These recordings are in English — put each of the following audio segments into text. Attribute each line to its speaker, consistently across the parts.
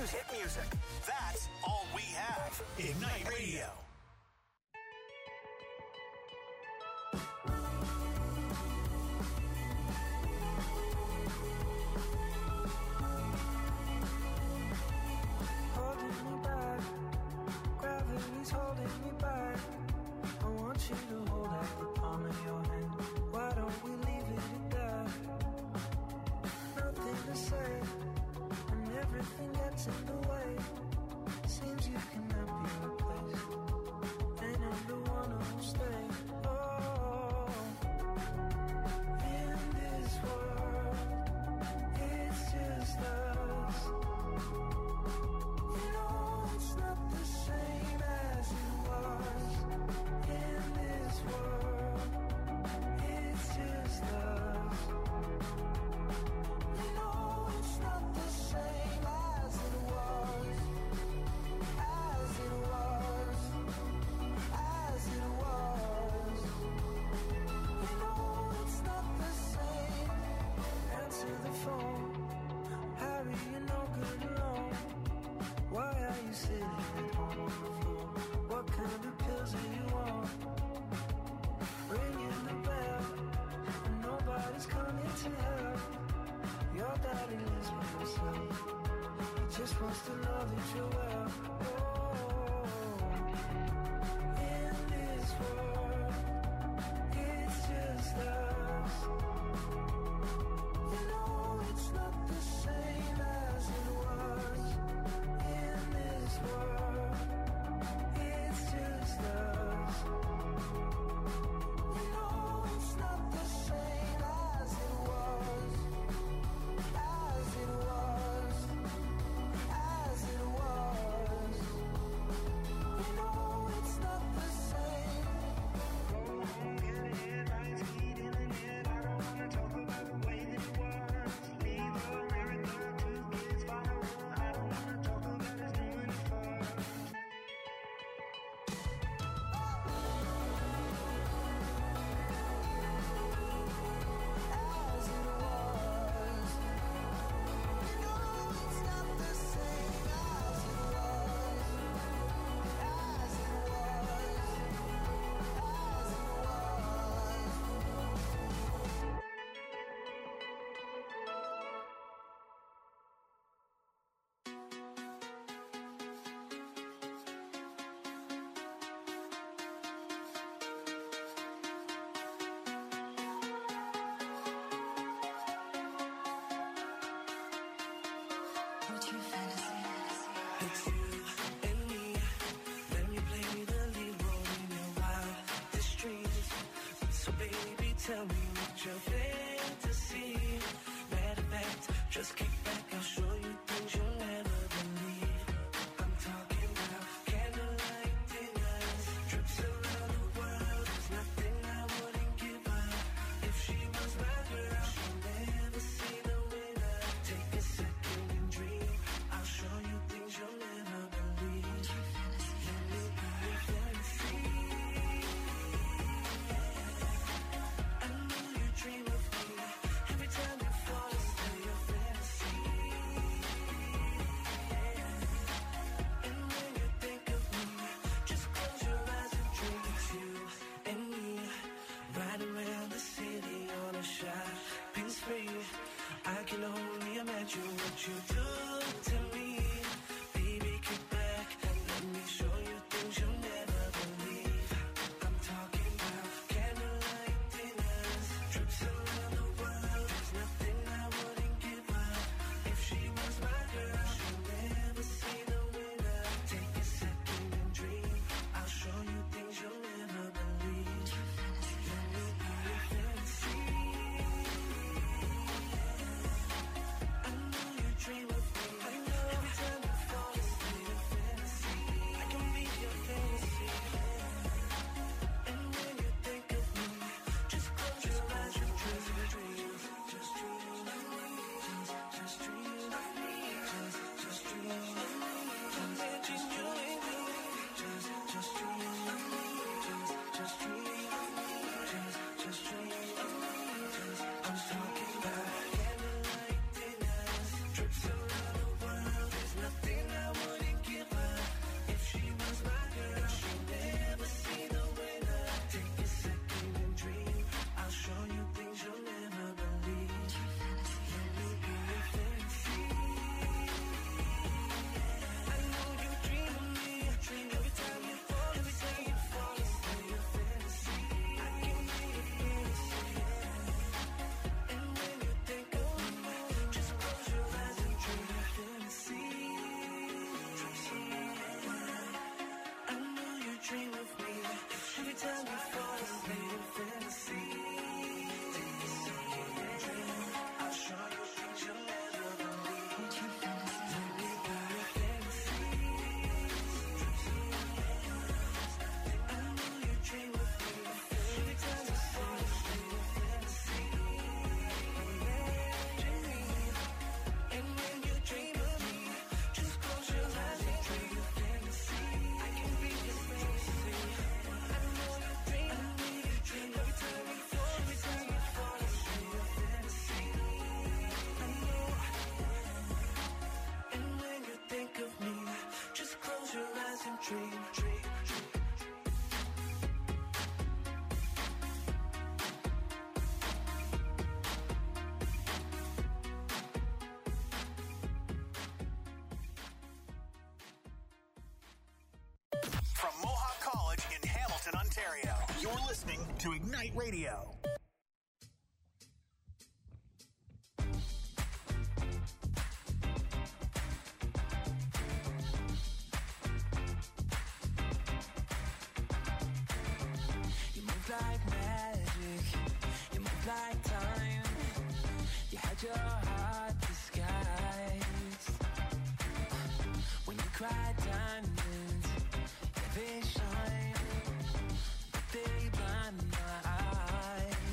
Speaker 1: Hit music. That's all we have. Ignite Radio.
Speaker 2: Holding me back, gravity's holding me back. I want you to hold out the palm of your hand. Why don't we leave it at that? Nothing to say, and everything gets in the way. Seems you cannot be replaced, and I'm the one who'll stay. Oh, in this world, it's just us. You know it's not the same as it was. In this world, it's just us. You know it's not the same as it was. As it was. As it was. You know it's not the same. Answer the phone. Harry, you're no good alone. Why are you sitting at home on the floor? What kind of pills are you on? Ringing the bell, and nobody's coming to help. Your daddy lives by himself. He just wants to know that you're well. Oh, in this world, it's just us. You know it's not the same as it was. In this world, it's just us. You know it's not the same as it was. As it was. As it was. You know it's not the same. Go home, get a headlights, heat in the net. I don't wanna talk about the way that it was. Leave America, 2 kids follow her. I don't wanna talk about us doing it first. As it was. You know it's not the same as it was. As it was. As it was. What's your fantasy? It's you and me. Let me play the lead role in your wildest dreams. So baby, tell me what's your fantasy. Matter of fact, just kick back, I'll show you things you'll never believe. I'm talking about candlelight dinners, trips around the world. There's nothing I wouldn't give her. If she was my girl, she'll never see the winner. Take a second and dream. I'll show you things you'll never believe. Let me be your fantasy. I know you dream of me. Every time you fall asleep, your fantasy. And when you think of me, just close your eyes and dream. It's you and me, riding around the city on a shopping spree. I can only imagine what you do to me. Baby, kick back and let me show you things you'll never believe. I'm talking about candlelight dinners, trips around the world. There's nothing I wouldn't give her. If she was my girl, she'll never see the winner. Take a second and dream. I'll show you things you'll never believe. Let me be your fantasy. I know you dream of me.
Speaker 1: From Mohawk College in Hamilton, Ontario, you're listening to Ignite Radio.
Speaker 2: You move like magic, you move like time. You had your heart disguised. When you cried diamonds, yeah, they shine, but they blind my eyes.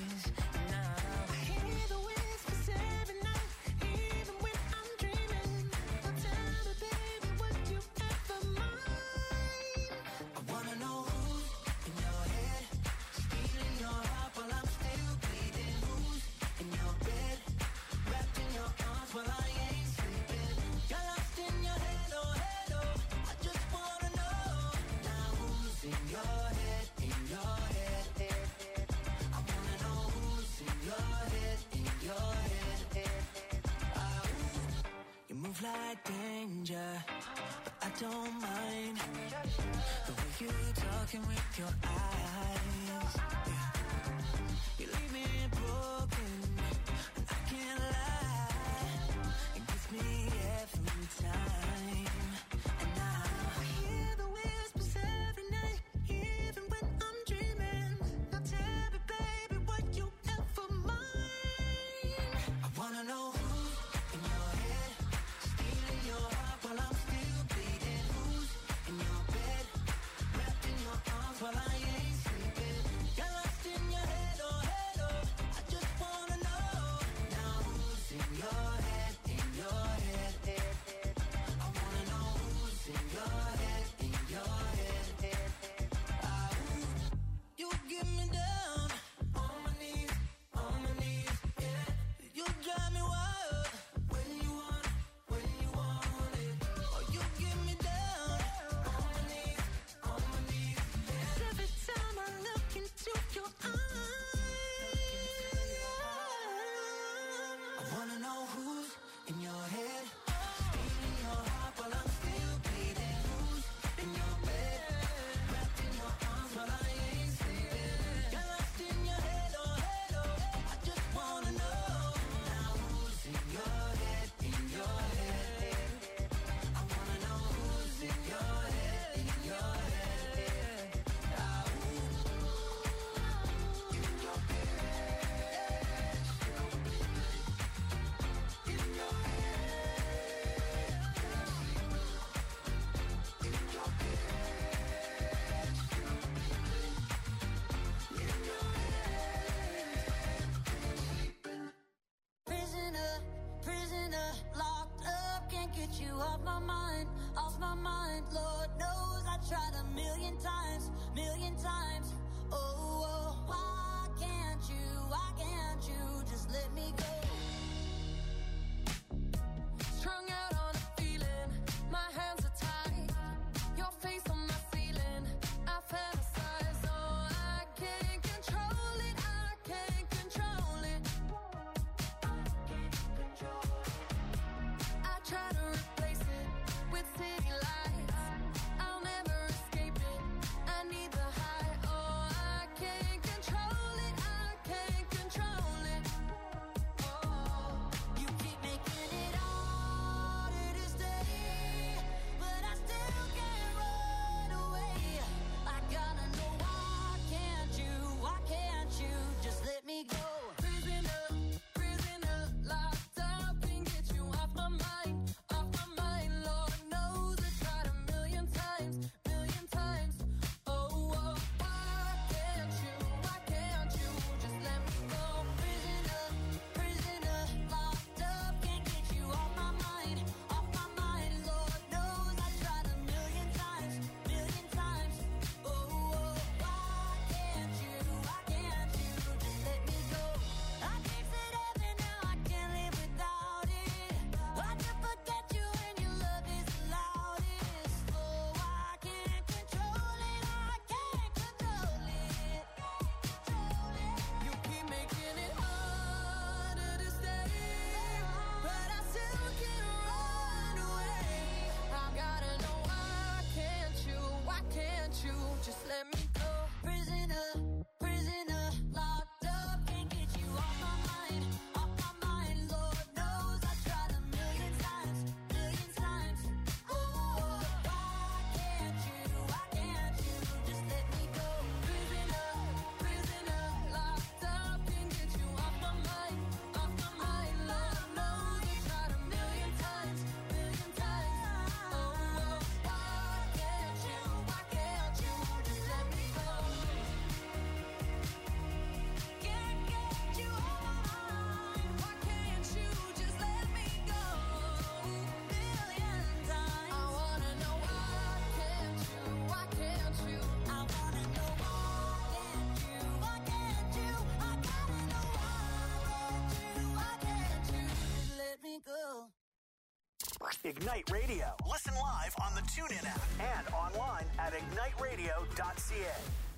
Speaker 1: Ignite Radio. Listen live on the TuneIn app and online at igniteradio.ca.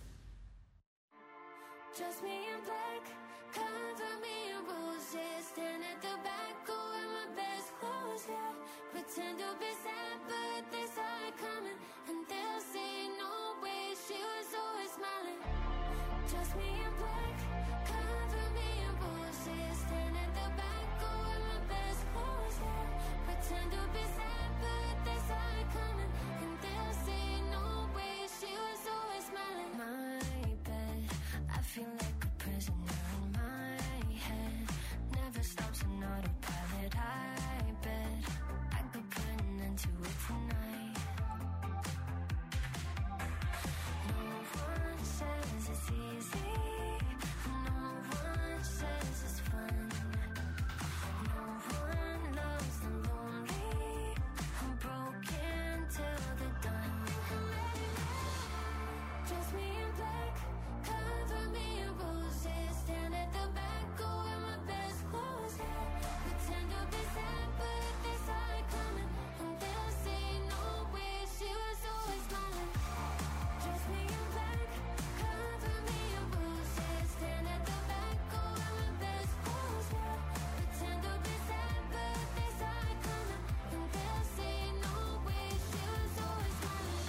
Speaker 3: Just me in black, cover me in roses. Stand at the back, go in my best clothes, yeah. Pretend to be sad, but they saw it coming. And they'll say no way, she was always smiling. Just me in black, cover me in roses. Stand at the back, go in my best clothes, yeah. Pretend to be sad, but they saw it coming. And they'll say no way, she was always smiling. My bed, I feel like a prisoner in my head. Never stops an autopilot. I bet I could put an end to it tonight. No one says it's easy. No one says it's fun. No one loves the lonely. I'm broken till they're done. Just me in black, cover me in roses. Stand at the back, go in my best clothes, yeah. Pretend to be sad, but they saw it coming. And they'll say no way, she was always smiling. Just me in black, cover me in roses. Stand at the back, go in my best clothes, yeah. Pretend to be sad, but they saw it coming. And they'll say no way, she was always smiling.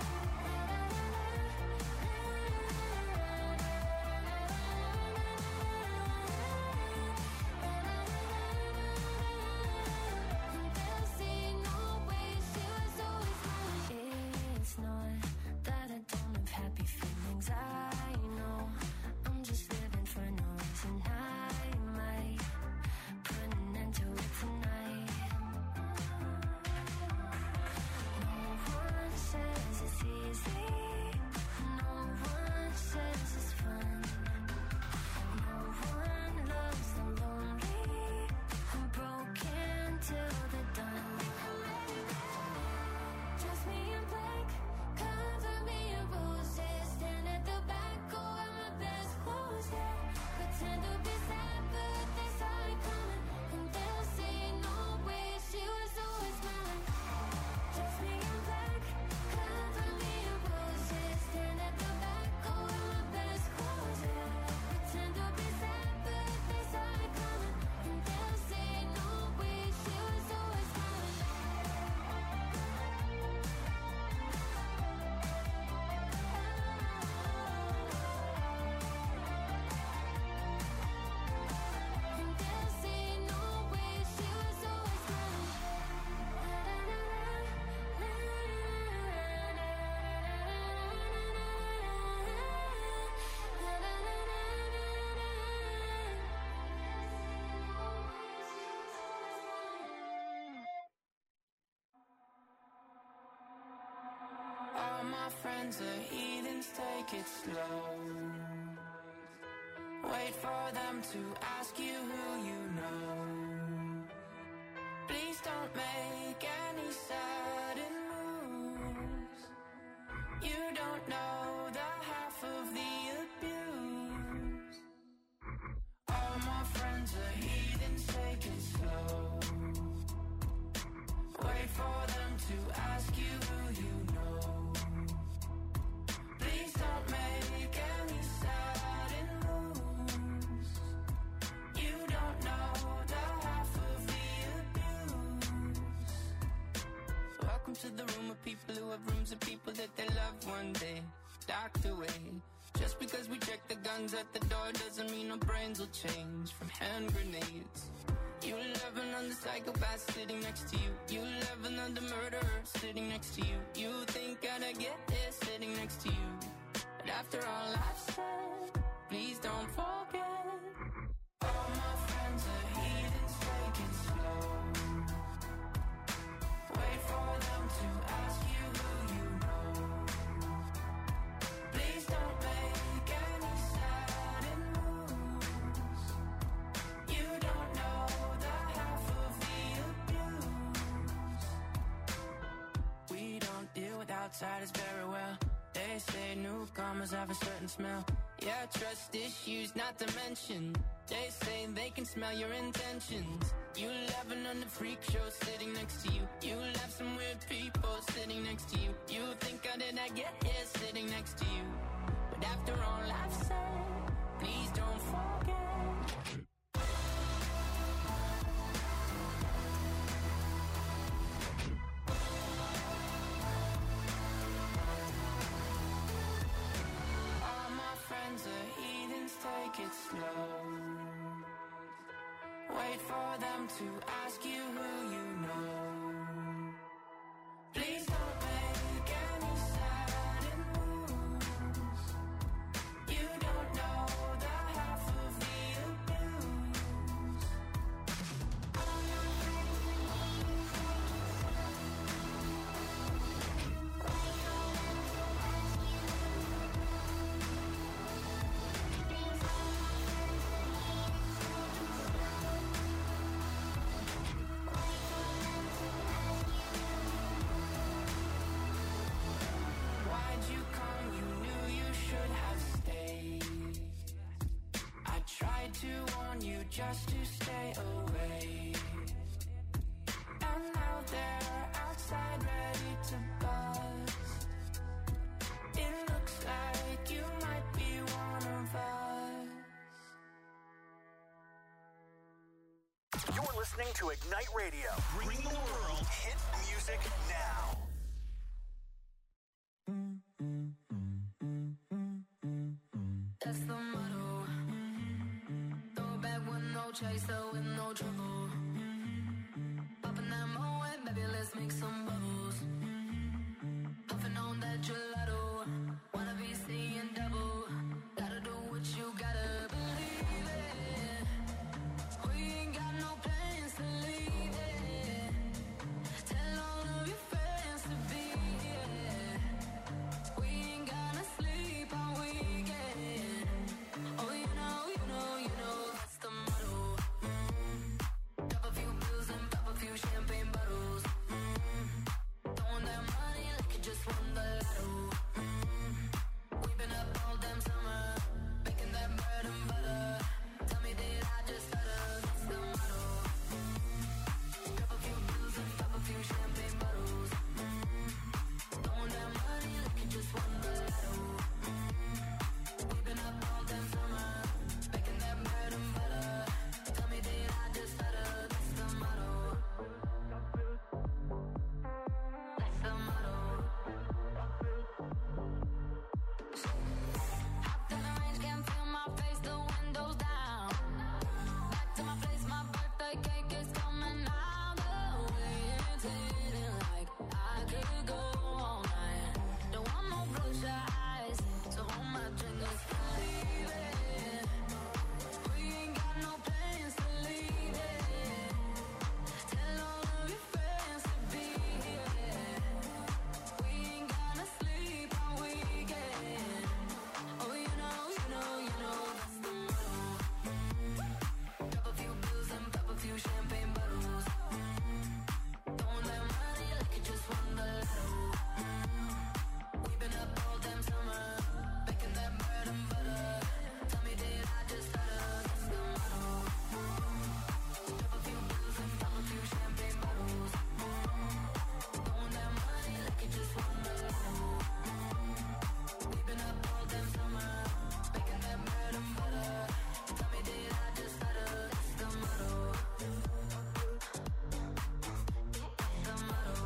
Speaker 3: It's not that I don't have happy feelings, I know. I'm just living for no reason. I might put an end to it tonight. No one says it's easy. No one says it's fun. No one loves the lonely. I'm broken till they're done. Just me in black, cover me in roses. Stand at the back, go in my best clothes, yeah. Pretend to be sad, but they saw it coming. And they'll say no way, she was always smiling. Just me in black, cover me in roses. Stand at the back, go in my best clothes, yeah. Pretend to be sad, but they saw it coming. And they'll say no way, she was always smiling. And they'll say no way, she was always
Speaker 2: All my friends are heathens, take it slow. Wait for them to ask you who you know. Please don't make any sudden moves. You don't know the half of the abuse. All my friends are heathens, take it slow. Wait for them to ask you who you know. Please don't make any sudden moves. You don't know the half of the abuse. Welcome to the room of people who have rooms of people that they love one day docked away. Just because we check the guns at the door doesn't mean our brains will change from hand grenades. You love another psychopath sitting next to you. You love another murderer sitting next to you. You think I'd get it sitting next to you. But after all I've said, please don't forget. All my friends are heathens, take it slow. Wait for them to ask you who you know. Please don't make any sudden moves. You don't know the half of the abuse. We don't deal with outsiders very well. They say newcomers have a certain smell.
Speaker 4: Yeah, trust issues not to mention. They say they can smell your intentions. You laughing on the freak show sitting next to you. You laugh some weird people sitting next to you. You think how did I get here sitting next to you? But after all I've said, please don't forget. All my friends are heathens, take it slow. Wait for them to ask you who you know. Please don't make any sudden moves. You don't know the half of the abuse. Why'd you come? You knew you should have stayed. I tried to warn you just to stay away. And now they're outside ready to buzz. It looks like you might be one of us.
Speaker 1: You're listening to Ignite Radio. Bring the world hit music now.
Speaker 5: That's the motto. Throw it back with no chaser, with no trouble. Popping that Moet, baby, let's make some bubbles. Puffing on that gelato. Wanna be seeing double. Gotta do what you gotta believe it. We ain't got no plans to leave it. Tell all of your friends to be here. We ain't gonna sleep all weekend. Oh, you know, that's the motto. Pop a few pills and pop a few champagne bottles. Throwing that money like you just won the lotto. We've been up all damn summer, making that bread and butter. Tell me, did I just stutter? That's the motto. Pop a few pills and pop a few champagne bottles. Throwing that money like you just won the lotto. We've been up all damn summer, making that bread and butter. Tell me, did I just stutter? That's the motto. That's the motto. Hopped in the range, can't feel my face, the windows down. Back to my place, my birthday cake is coming out. The way it's hitting like I could go all night. Don't want no bloodshot eyes, so hold my drink, let's believe it. We ain't got no plans to leave it. Tell all of your friends to be here. We ain't gonna sleep all weekend. Oh, you know, that's the motto. Pop a few pills and pop a few champagne bottles. Throwing that money like you just won the lotto. We've been up all damn summer, making that bread and butter. Tell me, did I just stutter? That's the motto. Pop a few pills and pop a few champagne bottles. Throwing that money like you just won the lotto. We've been up all damn summer, making that bread and butter. Tell me, did I just stutter? That's the motto. That's the motto.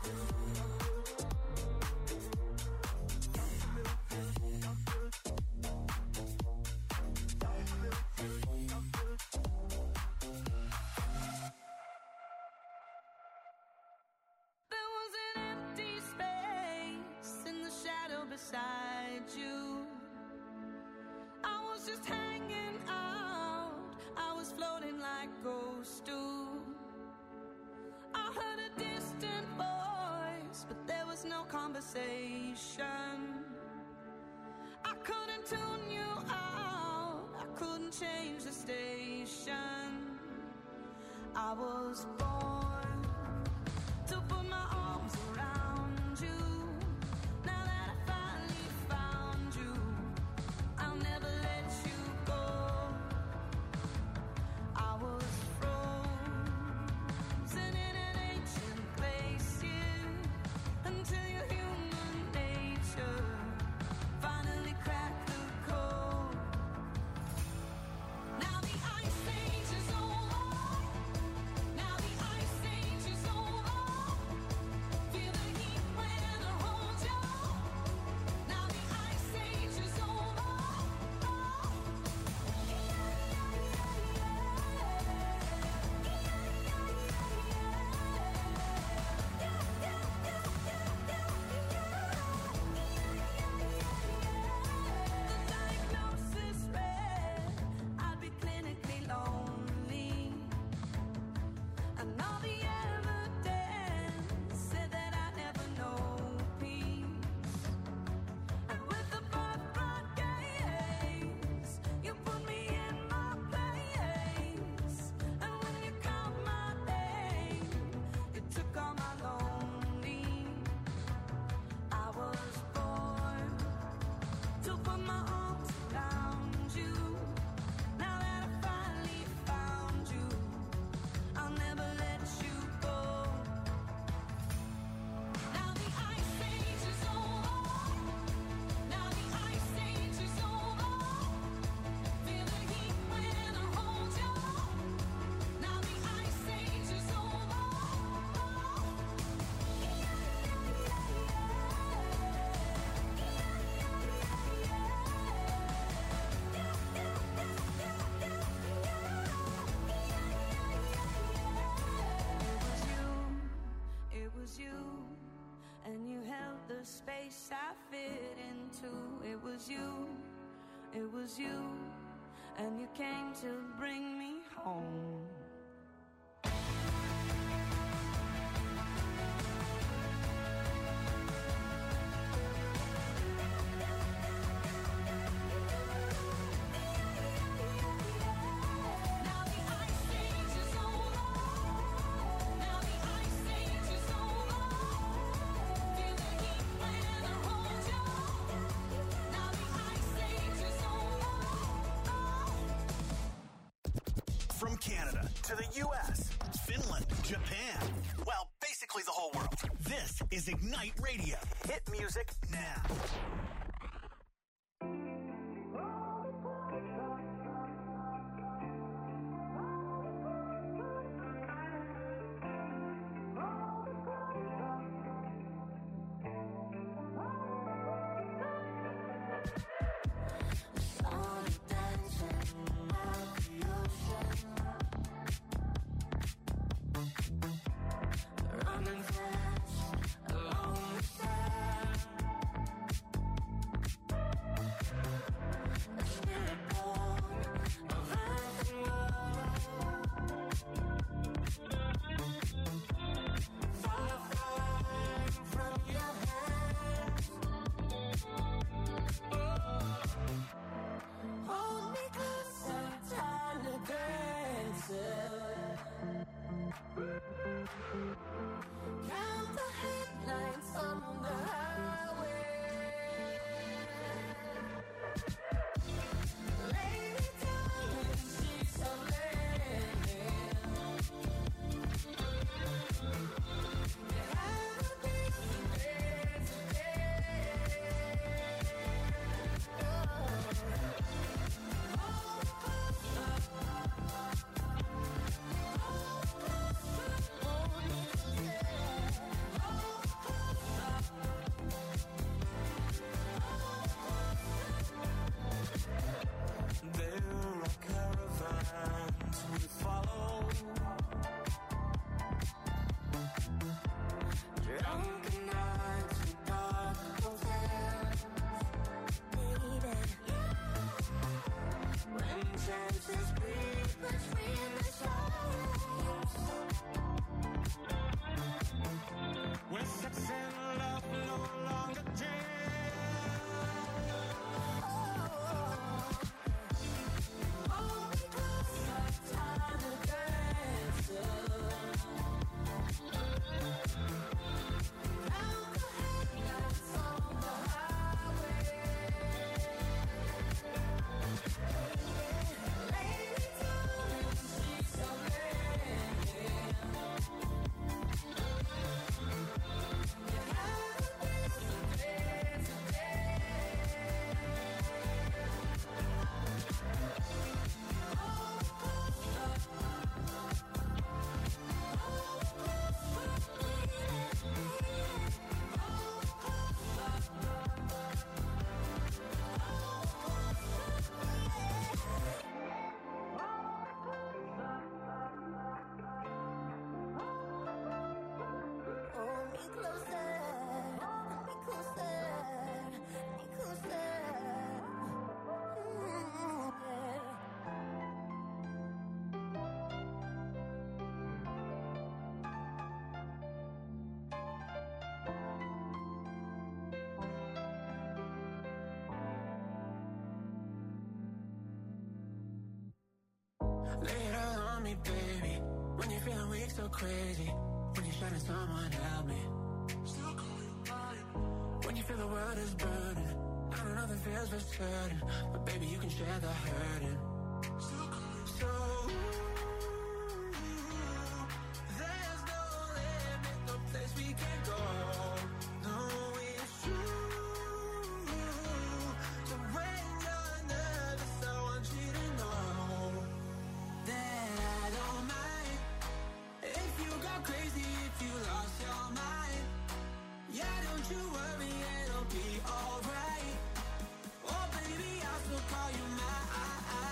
Speaker 2: There was an empty space in the shadow beside you. I was just hanging out. I was floating like ghosts do. I heard a distant voice, but there was no conversation. I couldn't tune you out. I couldn't change the station. I was born to put my arms around you. Now that I finally found you, I'll never
Speaker 5: the space I fit into. It was you, and you came to bring me home.
Speaker 1: From Canada to the U.S., Finland, Japan, well, basically the whole world. This is Ignite Radio. Hit music now.
Speaker 6: Later on me, baby. When you're feeling weak, so crazy. When you're shining, someone help me. Still call you mine. When you feel the world is burning, I know nothing feels for certain, but baby, you can share the hurting. Still call you so. There's no limit, no place we can go. No, it's true. So when you're nervous, I want you to know that I don't mind if you go crazy, if you lost your mind. Yeah, don't you worry, it'll be alright. Oh baby, I'll still call you mine.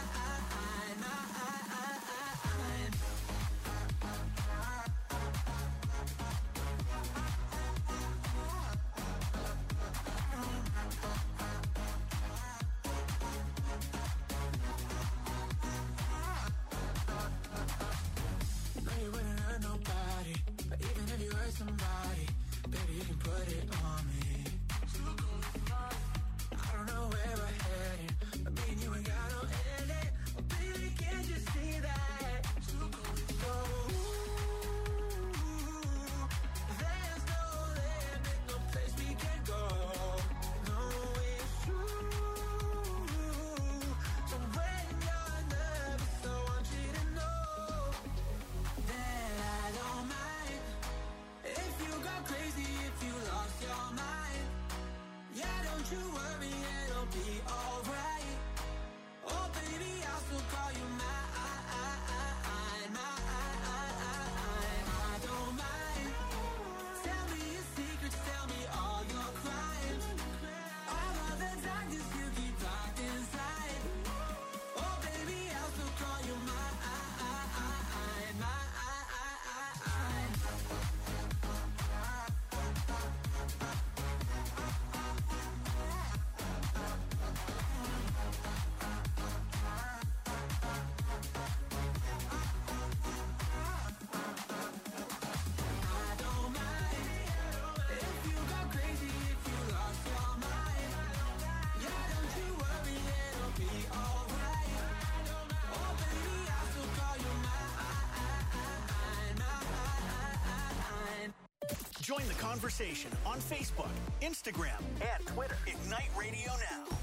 Speaker 1: Join the conversation on Facebook, Instagram, and Twitter. Ignite Radio Now.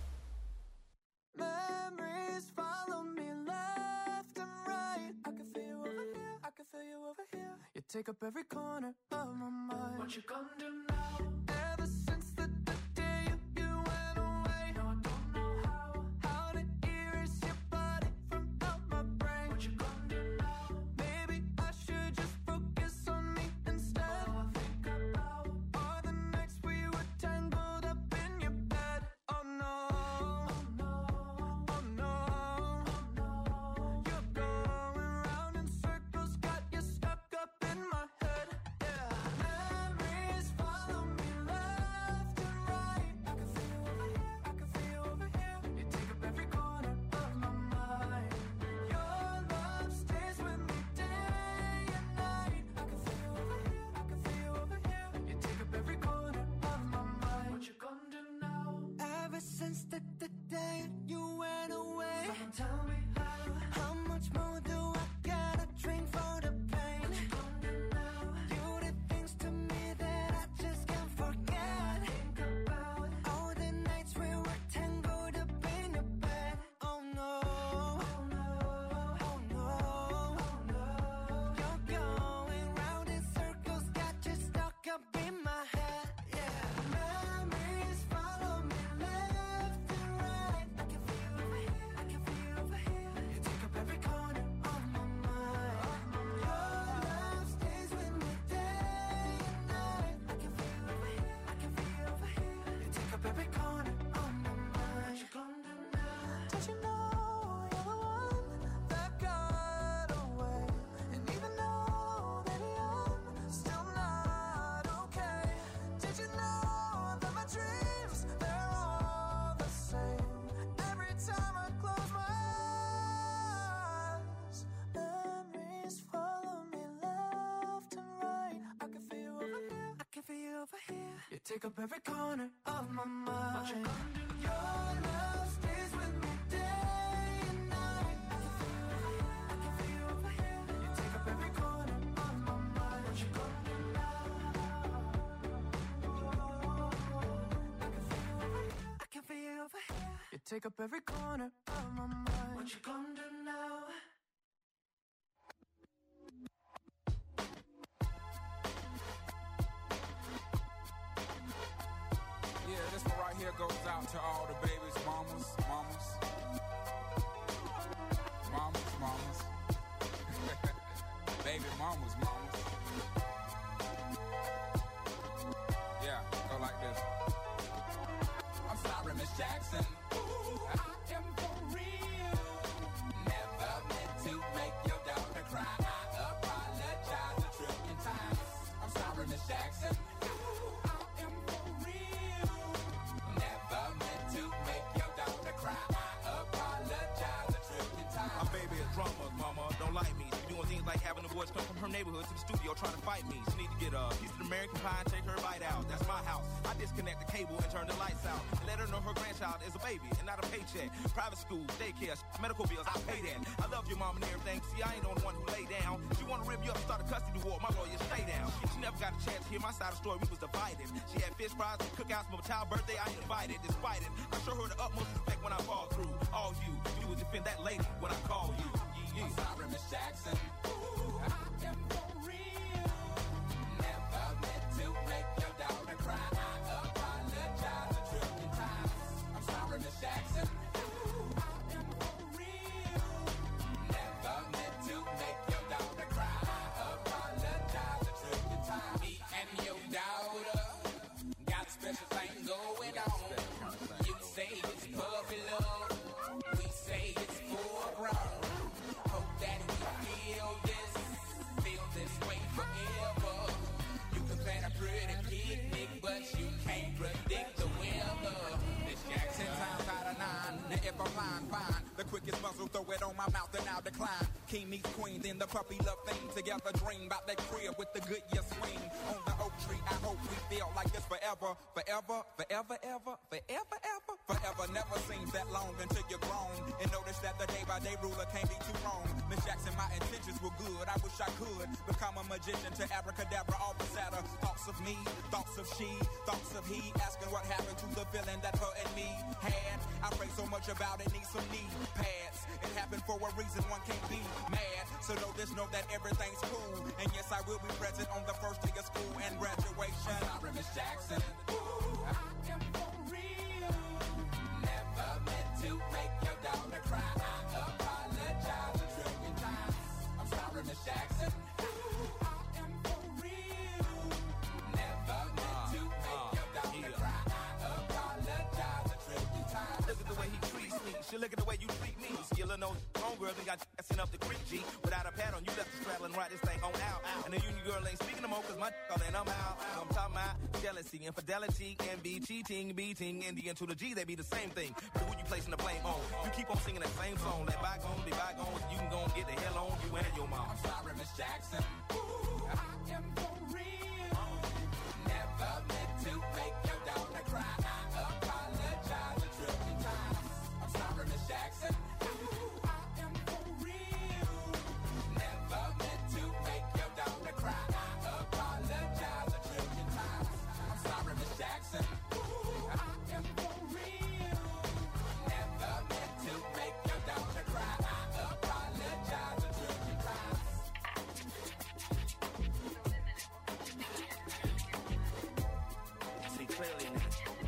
Speaker 6: Memories follow me left and right. I can feel you over here, I can feel you over here. You take up every corner of my mind. What you gonna do now? Ever since the day you went away, no, I don't know how to erase your body from out my brain. What you gonna do now? Maybe I should just focus on me instead. All I think about are the nights we were tangled up in your bed. Oh no. Since the day you went away, tell me how much more do I gotta drink for the pain? You did things to me that I just can't forget. Think about all the nights we were tangled up in your bed. Oh no, oh no, oh no, oh no. You're going round in circles, got you stuck up in my head. Yeah, memories follow me. You take up every corner of my mind. Your love stays with me day and night. I can feel you over here. You take up every corner of my mind. What you gonna do now? I can feel you over here. You take up every corner of my mind. What you gonna do now?
Speaker 7: Yeah, this one right here goes out to all the babies, mamas. Baby mamas. Yeah, go like this. I'm sorry, Miss Jackson. Ooh, I am for real. Never meant to make your daughter cry. I apologize a trillion times. I'm sorry, Miss Jackson.
Speaker 8: Drama, mama, don't like me. She doing things like having the boys come from her neighborhood to the studio trying to fight me. She need to get a piece of American pie and take her bite out. That's my house. I disconnect the cable and turn the lights out. And let her know her grandchild is a baby and not a paycheck. Private school, daycare, medical bills, I pay that. I love your mom and everything. See, I ain't the one who lay down. She wanna rip you up and start a custody war. My lawyer, stay down. She never got a chance to hear my side of the story. We was divided. She had fish fries and cookouts for my child's birthday. I ain't invited. Despite it, I show her the utmost respect when I fall through. All you will defend that lady when I call you. I'm sorry, Miss Jackson. Ooh, I am for real. Never meant to make your daughter cry. I apologize a trillion times. I'm sorry, Miss Jackson. Ooh, I am for real. Never meant to make your daughter cry. I apologize a trillion times. Me and your daughter got a special thing going on. You say it's puppy love. We say it's full grown. That we feel this.
Speaker 7: muzzle, throw it on my mouth and I'll decline. King meets queen, then the puppy love thing. Together dream about that crib with the good year swing. On the oak tree, I hope we feel like this forever. Forever, forever, ever, forever, ever. Forever never seems that long until you're grown. And notice that the day-by-day ruler can't be too wrong. Miss Jackson, my intentions were good. I wish I could become a magician to abracadabra, all the sadder. Thoughts of me, thoughts of she, thoughts of he. Asking what happened to the feeling that her and me had. I pray so much about it, need some knee pads. It happened for a reason, one can't be mad. So know this, know that everything's cool. And yes, I will be present on the first day of school and graduation.
Speaker 6: I'm sorry, Miss Jackson. Ooh, I am for real. Never meant to make your daughter cry. I apologize a trillion times. I'm sorry, Miss Jackson. Ooh, I am for real. Never meant to make your daughter cry. I apologize a trillion times.
Speaker 8: Look at the way he treats me. She look at the way you treat me. Skillin' those homegirls and got sent up the creek, G. Without a pad on, you left the straddle and ride this thing on out. And the union girl ain't speaking no more, cause my call and I'm out. I'm talking about jealousy, infidelity, and be cheating, beating, and the N to the G, they be the same thing. But who you placing the blame on? You keep on singing that same song. Let bygones be bygones, you can go and get the hell on you and your mom.
Speaker 6: I'm sorry, Miss Jackson. Ooh, I am for real. Never meant to make your daughter cry. I apologize a trillion times. I'm sorry, Miss Jackson. Ooh, I am for real. Never meant to make your daughter cry. I apologize a trillion times. I'm sorry, Miss Jackson. Ooh, I am for real. Never meant to make your daughter cry. I apologize a trillion times.
Speaker 8: See clearly now.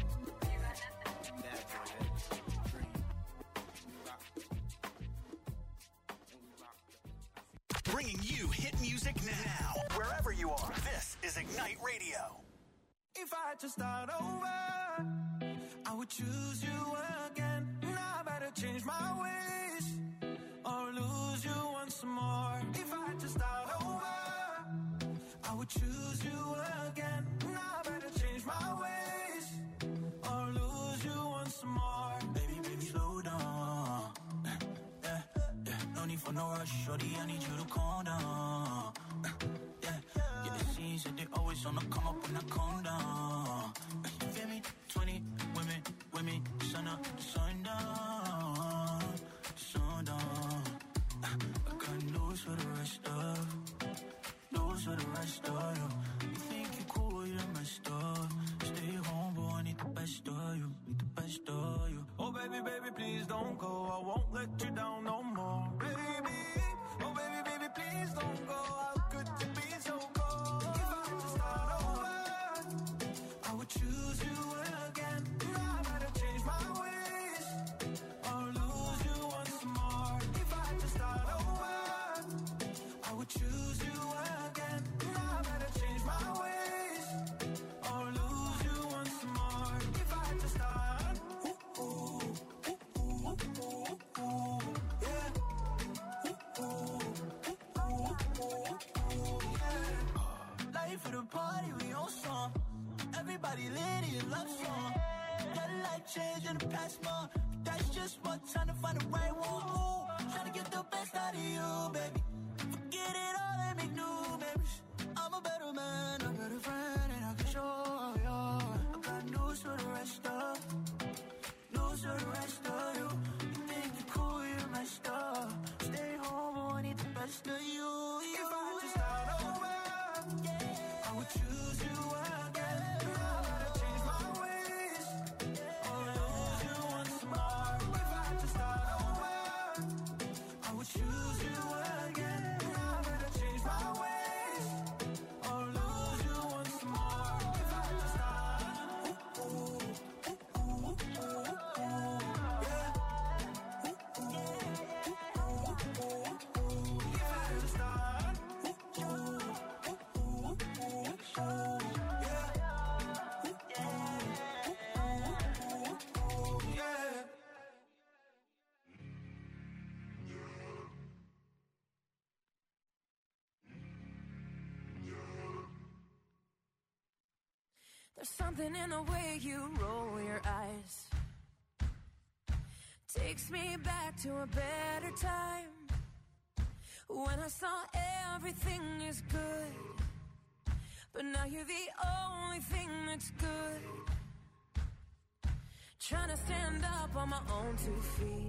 Speaker 1: Bringing you hit music now. Wherever you are, this is Ignite Radio.
Speaker 6: If I had to start over, I would choose you again. Now I better change my ways or lose you once more. If I had to start over, I would choose you again. Now I better change my ways or lose you once more. Baby, baby, slow down. Yeah, yeah. No need for no rush, shorty. I need you to calm down. Yeah, yeah. It seems that they always on the come up when I calm down. You feel me? 20 women, sun up, sundown, sundown. I got news for the rest of you. You think you cool, you're messed up. Stay home, boy, I need the best of you, Oh, baby, baby, please don't go. I won't let you down no more, baby. Oh, baby, baby, please don't go. How could you be so cold? If I had to start over, I would choose you again. Now I better change my ways or lose you once more. If I had to start over, I would choose you again. Now I better change my ways or lose you once more. If I had to start, yeah. Life for the party, we on song. Everybody lit in love song. Got a life change in the past month. That's just what trying to find the right one. Trying to get the best out of you, baby. Forget it all and make new memories. I'm a better man, a better friend, and I can show you. I got news for the rest of you. You think you're cool, you're messed up. Stay home, I need the best of you. If I had to start over, I would choose you again. I better change my ways or lose you once more. If I had to start over, I would choose you again. I better change my ways or lose you once more. If I had to start,
Speaker 5: There's something in the way you roll your eyes.
Speaker 2: Takes me back to a better time when I saw everything is good, but now you're the only thing that's good. Trying to stand up on my own 2 feet.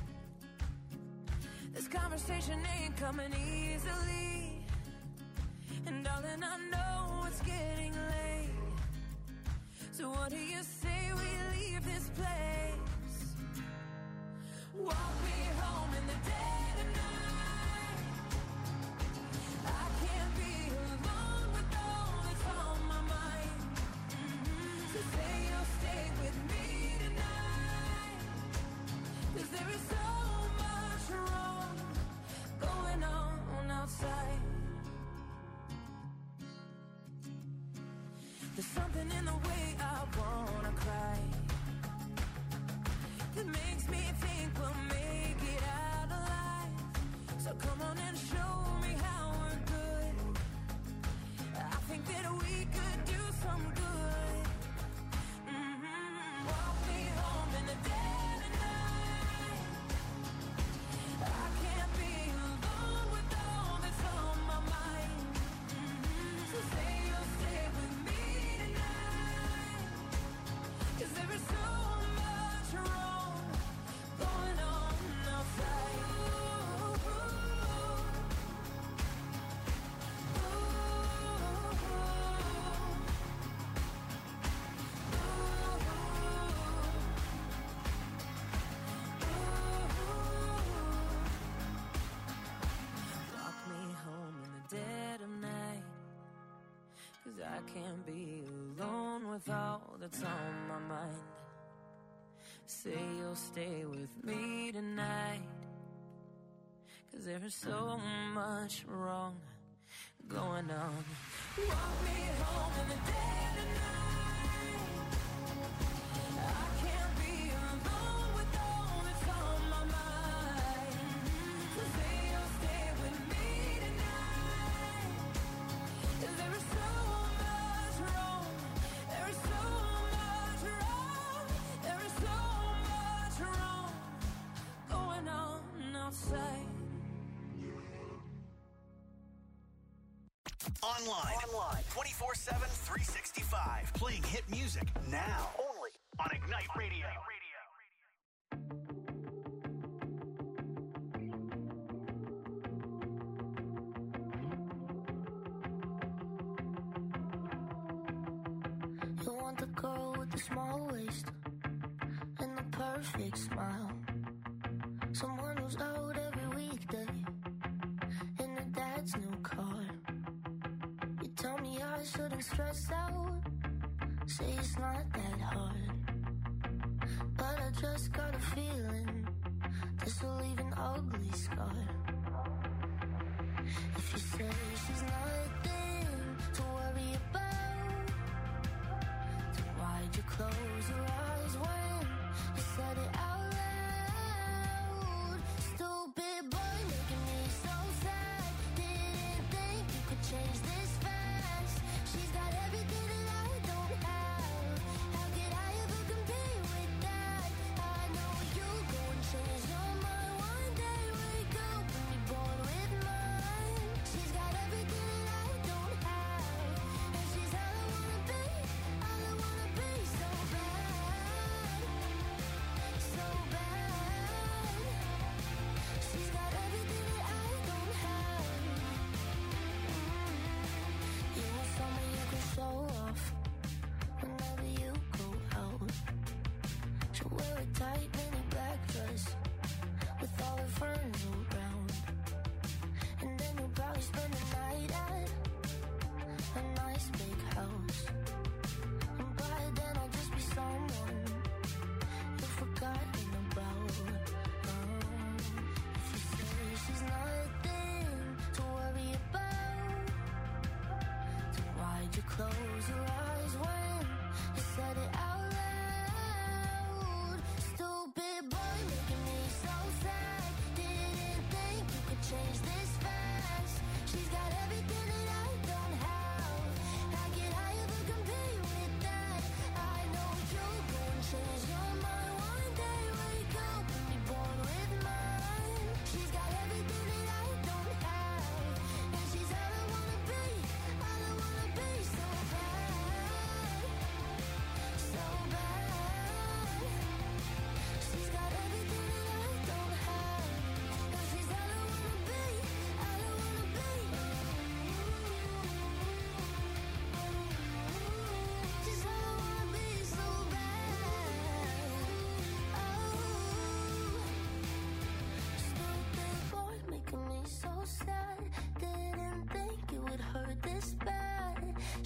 Speaker 2: This conversation ain't coming easily, and darling, I know it's getting late. So what do you say we leave this place? Walk me home in the dead of night. I can't be alone with all that's on my mind. So say you'll stay with me tonight, 'cause there is so much wrong going on outside. There's something in the way I wanna cry that makes me think we'll make it out alive. So come on and show me how we're good. I think that we could do some good. Walk me home in the dead of night. I can't be alone with all that's on my mind. So say you'll stay with me tonight, 'cause there is so much wrong going on outside. Walk me home in the dead of night, 'cause I can't be alone with all that's on my mind. Say you'll stay with me tonight, 'cause there is so much wrong going on. Walk me home in the dead of night. I can't be alone with all that's on my mind. So say you'll stay with me tonight, 'cause there is so much wrong. There is so much wrong. There is so much wrong going on outside.
Speaker 1: Online 24/7, 365. Playing hit music now. Only on Ignite Radio.
Speaker 9: You want the girl with the small waist and the perfect smile. Someone who's out every weekday in her dad's new car. You tell me I shouldn't stress out, say it's not that hard. But I just got a feeling this will leave an ugly scar. If you say she's nothing to worry about, then why'd you close your eyes when you said it out loud? Stupid boy making me so sad. Didn't think you could change this fast. She's got everything that I don't have. How could I ever compete with that? I know you go and change your mind one day when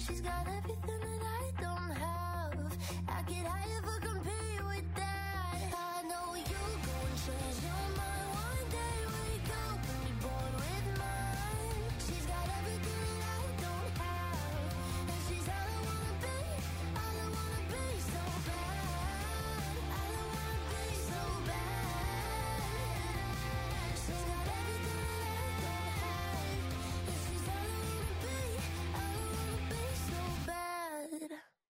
Speaker 9: She's got everything that I don't have. I get high if I compete with that. I know you gon' change your mind one day. Wake up and be born with mine. She's got everything that I don't have, and she's all I wanna be. All I wanna be so bad. All I wanna be so bad. She's got everything that I don't have, and she's all I wanna be. All I wanna be so bad.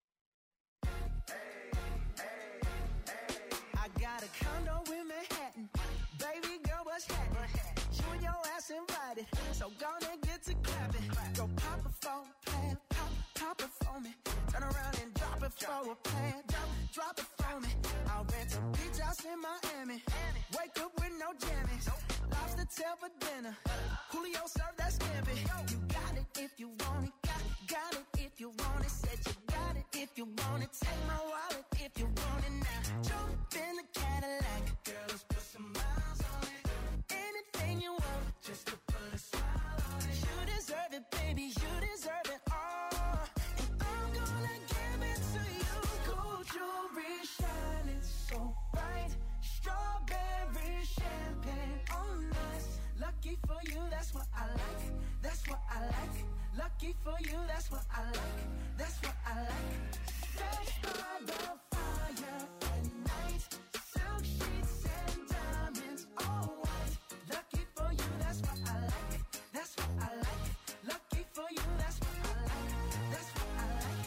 Speaker 6: I got a condo in Manhattan. Baby girl, what's happening? You and your ass invited, so gonna get to clapping. Go pop it for a plan, pop it for me. Turn around and drop it for a plan, drop it for me. I'll rent a beach house in Miami. Wake up with no jammies. Lobster tail for dinner. Julio served that scampi. You got it if you want it. Got it if you want it. Said you got it if you want it. Take my wallet if you want it now. Jump in the Cadillac. Girl, let's put some miles on it. Anything you want, just to put a smile on it. You deserve it, baby. You deserve it all. And I'm gonna give it to you. Gold jewelry shining so bright. Strawberry champagne on us. Lucky for you, that's what I like. That's what I like. Lucky for you, that's what I like. That's what I like. Sex by the fire at night. Silk sheets and diamonds, all white. Lucky for you, that's what I like. That's what I like. Lucky for you, that's what I like. That's what I like.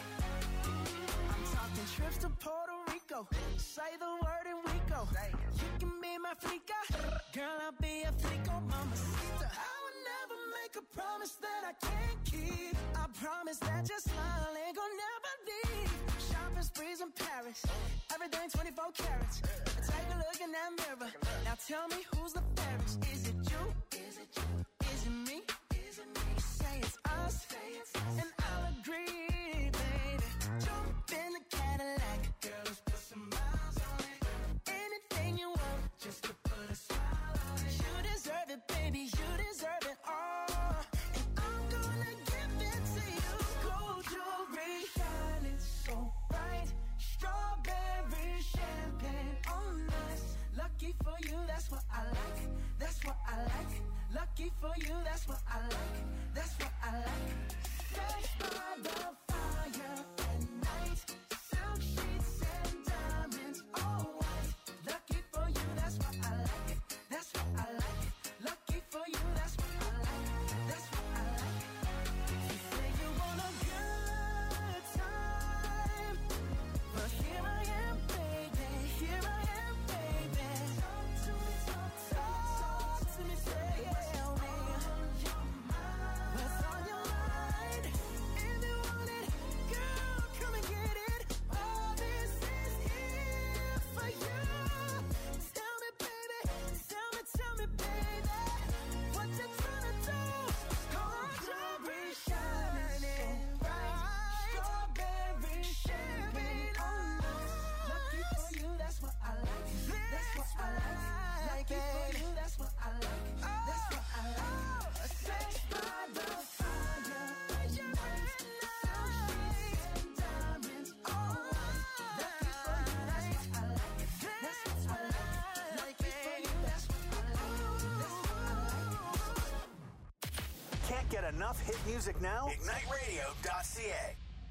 Speaker 6: I'm talking trips to Puerto Rico. Say the word and we go. You can be my flica. Girl, I'll be a flico, mamacita. I would never make a promise that I can't keep. I promise that your smile ain't gonna never leave. Shopping sprees in Paris. Everything 24 carats. Take a look in that mirror. Now tell me who's the fairest. Is it you? Is it you? Is it me? Is it me? Say it's us. And I'll agree, baby. Jump in the Cadillac. Girl, let's put some miles on it. Anything you want, just to put a smile on it. You deserve it, baby. You deserve it all. And I'm gonna give it to you. Gold jewelry shining so bright. Strawberry champagne on us. Lucky for you, that's what I like. That's what I like. Lucky for you, that's what I like. That's what I like. Sex by the fire at night. Silk sheets and diamonds, all white. Lucky for you, that's what I like. That's what I like. Lucky for you, that's what I like. That's what I like. You say you want a good time, but here I am, baby. Here I am, baby. Talk to me, talk to me, tell me what's on your mind. If you want it, girl, come and get it. All this is here for you. Tell me, baby, tell me, baby, what you tryna do? Gold jewelry shining bright. Strawberry champagne on us. Lucky for you, that's what I like. That's what I like. Lucky for you, that's what I like. That's what I like. Sex by the fire at night. Silk sheets and diamonds, all white. Lucky for you, that's what I like. That's what I like. Lucky for you, that's what I like. That's what I like.
Speaker 1: Can't get enough hit music now? IgniteRadio.ca.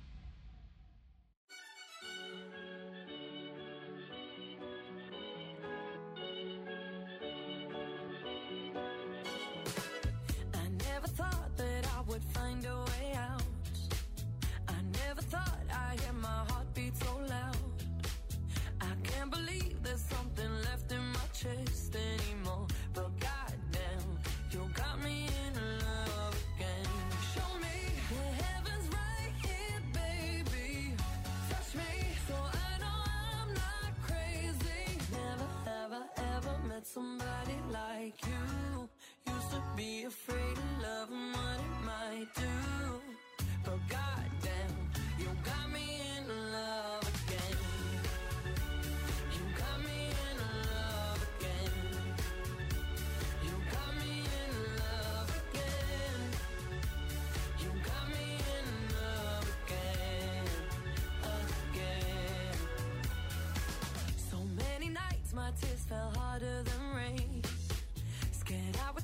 Speaker 5: I never thought that I would find a way out. I never thought I'd hear my heartbeat so loud. I can't believe there's something left in my chest anymore. But goddamn, you got me in love again. Show me the heavens right here, baby. Touch me so I know I'm not crazy. Never have I ever met somebody like you. Used to be afraid of love and what it might do.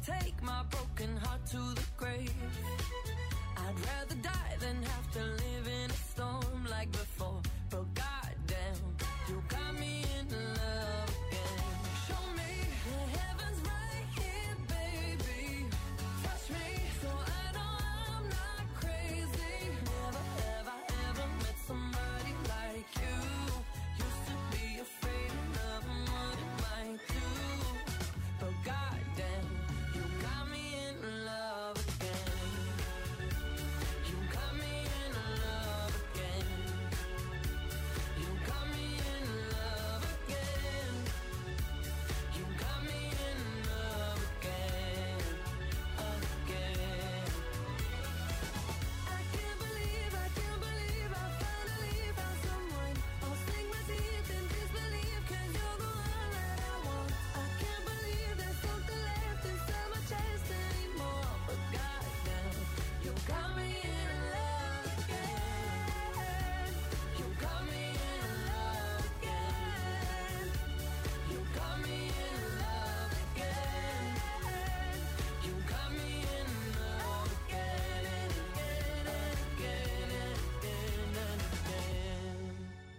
Speaker 5: take my broken heart to the grave. I'd rather die than have to live in a storm like before. But goddamn, you got me in love again. Show me the heavens right here, baby. Touch me so I know I'm not crazy. Never have I ever met somebody like you. Used to be afraid of loving what it might do. But goddamn, you got me in love again. You got me in love again. You got me in love again. You got me in love again. Again. I can't believe I finally found someone. I'll sink my teeth in disbelief, 'cause you're the one that I want. I can't believe there's something left inside my chest anymore. But goddamn, you got me in love again. You got me in love again. You got me in love again. You got me in love again and again and again and again and again.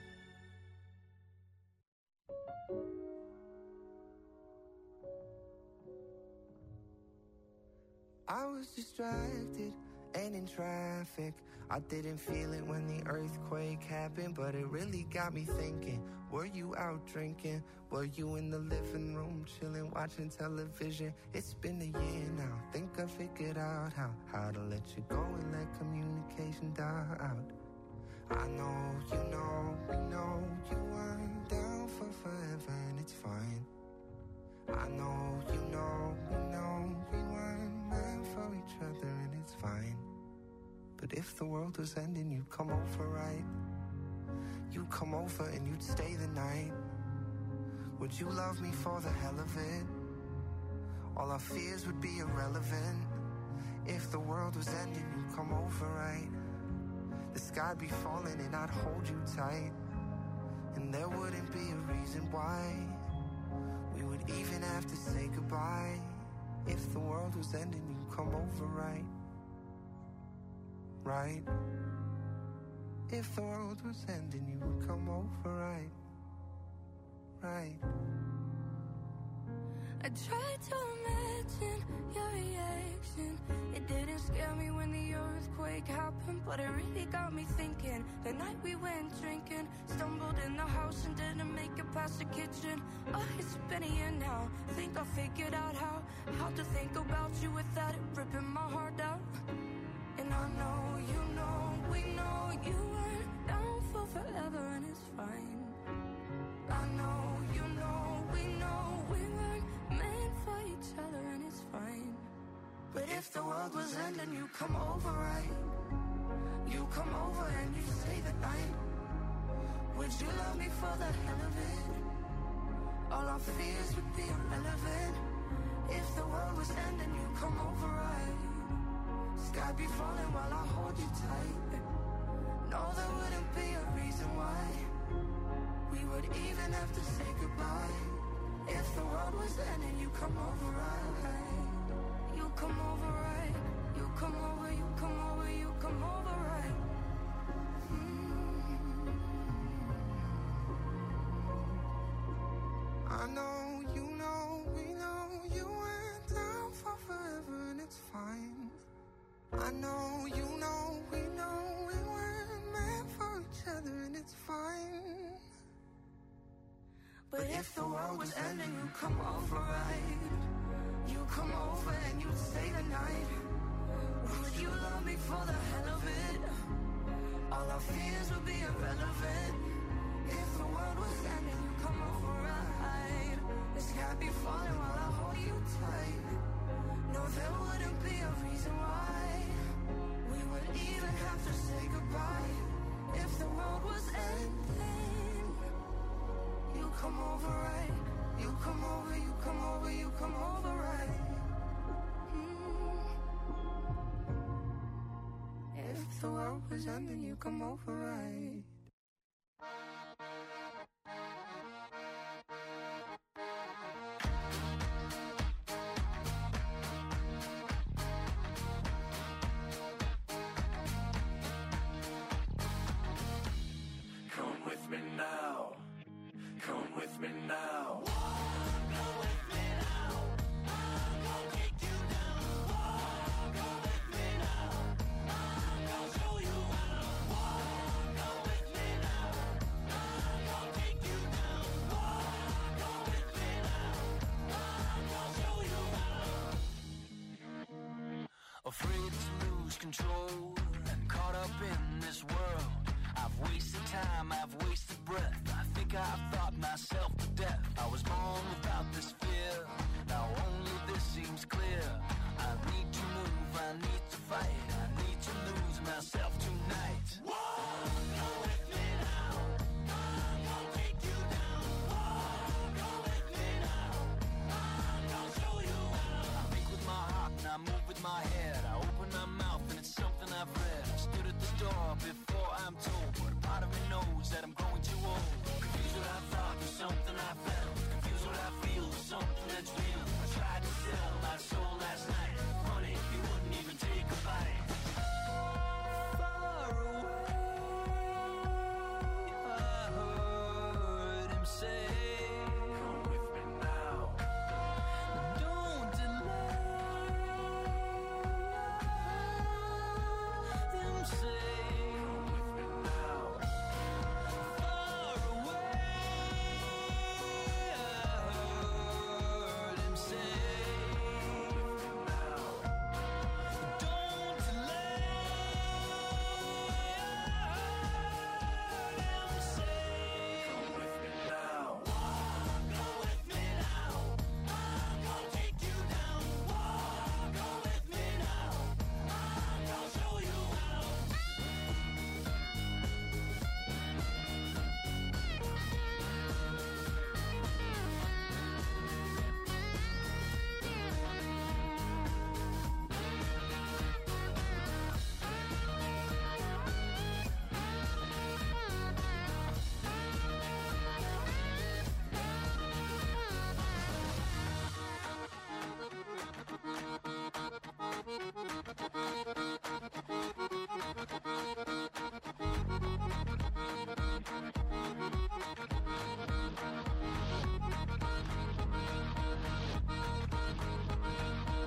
Speaker 6: I was distracted and in traffic. I didn't feel it when the earthquake happened, but it really got me thinking. Were you out drinking? Were you in the living room chilling, watching television? It's been a year now. Think I figured out how to let you go and let communication die out. I know, you know, we know you weren't down for forever, and it's fine. I know, you know, we know we weren't meant for each other, and it's fine. But if the world was ending, you'd come over, right? You'd come over and you'd stay the night. Would you love me for the hell of it? All our fears would be irrelevant. If the world was ending, you'd come over, right? The sky'd be falling and I'd hold you tight. And there wouldn't be a reason why we would even have to say goodbye. If the world was ending, you'd come over, right? Right? If the world was ending, you would come over, right? Right?
Speaker 5: I tried to imagine your reaction. It didn't scare me when the earthquake happened, but it really got me thinking. The night we went drinking, stumbled in the house and didn't make it past the kitchen. Oh, it's been a year now. Think I figured out how to think about you without it ripping my heart out. And I know, you know, we know you weren't down for forever, and it's fine. I know, you know, we weren't meant for each other, and it's fine. But if the world was ending, you come over, right? You come over and you stay the night. Would you love me for the hell of it? All our fears would be irrelevant. If the world was ending, you come over, right? Sky be falling while I hold you tight. No, there wouldn't be a reason why we would even have to say goodbye. If the world was ending, you come over, right? You come over, right? You come over, you come over, you come over, right?
Speaker 6: I know, you know, we know you went down for forever, and it's fine. I know, you know, we weren't meant for each other, and it's fine. But if the world was ending, you come over, right? You come over and you stay the night. Would you love me for the hell of it? All our fears would be irrelevant. If the world was ending, you come over, right? The sky be falling while I hold you tight. No, there wouldn't be a reason why we would even have to say goodbye. If the world was ending, you come over, right? You come over, you come over, you come over, right? If the world was ending, you come over, right?
Speaker 10: control and caught up in this world. I've wasted time, I've wasted breath. I think I've thought myself to death. I was born without this